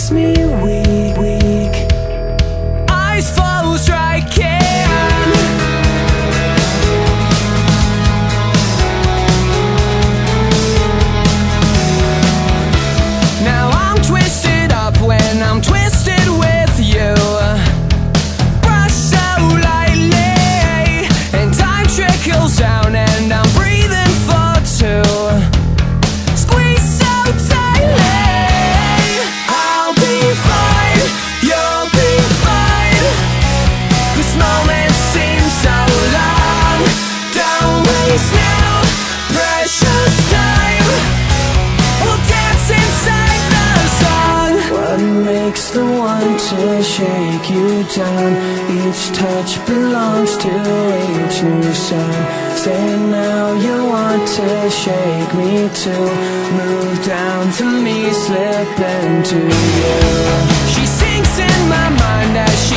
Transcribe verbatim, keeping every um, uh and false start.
makes me weak, weak. Eyes full striking. Now I'm twisted up when I'm twisted with you. Brush so lightly, and time trickles down, and I'm breathing for two. Squeeze so tightly. I'll be fine, you'll be fine. This moment seems so long. Don't waste now, precious time. We'll dance inside the song. What makes the one to shake you down? Each touch belongs to each new sound. Say now you want to shake me too. Move down to me, slip into you. She sinks in my mind as she